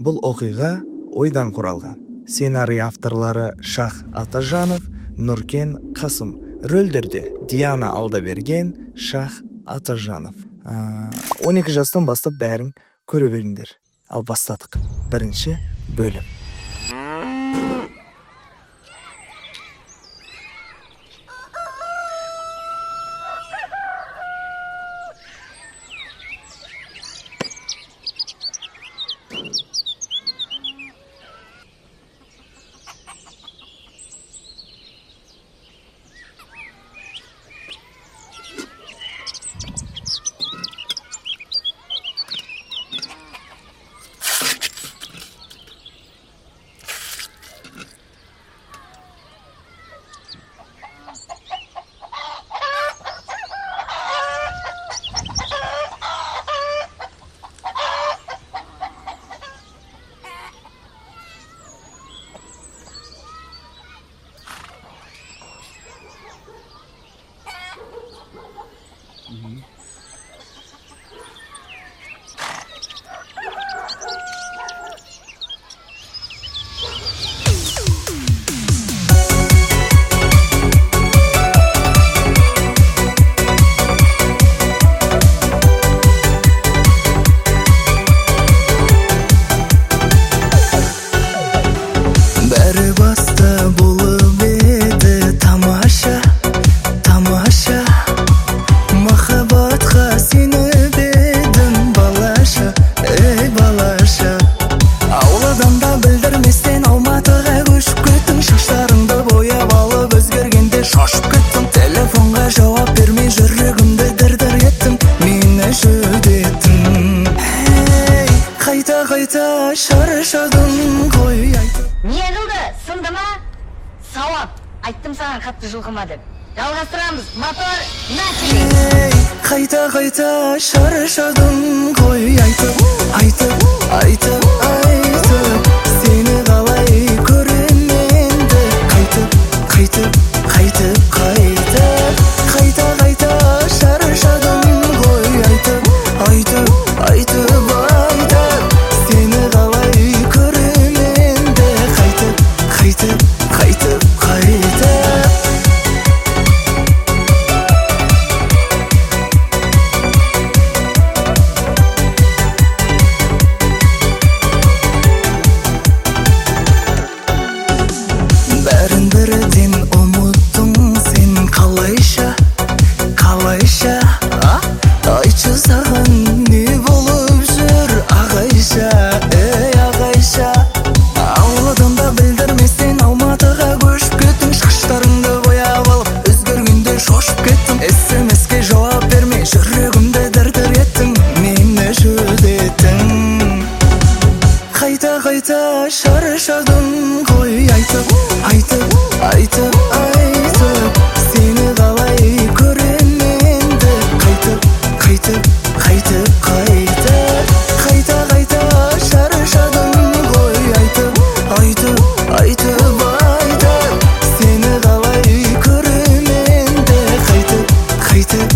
Бул окуйга ойдан куралган. Сценарий авторлары Шах Атажанов, Нуркен Касым. Рөлдөрдө Диана Алдаберген, Шах Атажанов. 12 жастан бастап бәрін көрө бериңдер. Ал бастадык. Биринчи бөлүм. Не кылды? Сынды ма? Сауап. Айттым саған қатты жылқыма деп. Жалғастырамыз. Мотор начали. Қайта шаршадым ғой айтып сені қалай көременді қайтып шаршадым ғой айтып сені қалай көременді қайтып бәрін бірден ұмыттың сен қалайша айтшы саған не болып жүр ағайша ауладан да білдірместен Алматыға көшіп кеттің шаштарыңды бояп алып өзгергенде шошып кеттім SMS-ке жауап бермей жүрегімді дір-дір еттің мені жүдеттің қайта шаршадым ғой айтып сені қалай көременді қайтып шаршадым ғой айтып сені қалай көременді қайтып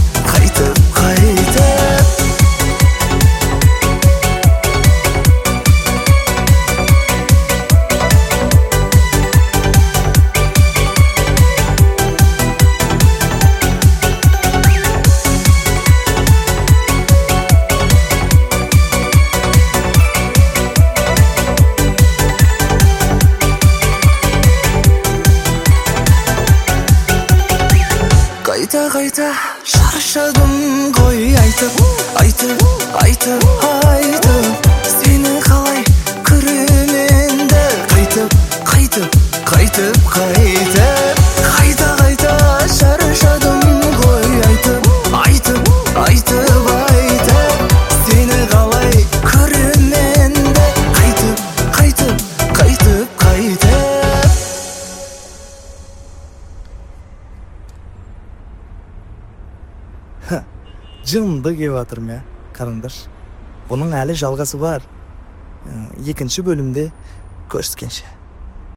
қайта шаршадым ғой айтып сені қалай көременді қайтып шаршадым ғой айтып сені қалай көременді қайтып Жынды кеп атырмын я, қараңдар. Бұның әлі жалғасы бар. Екінші бөлімде көріскенше.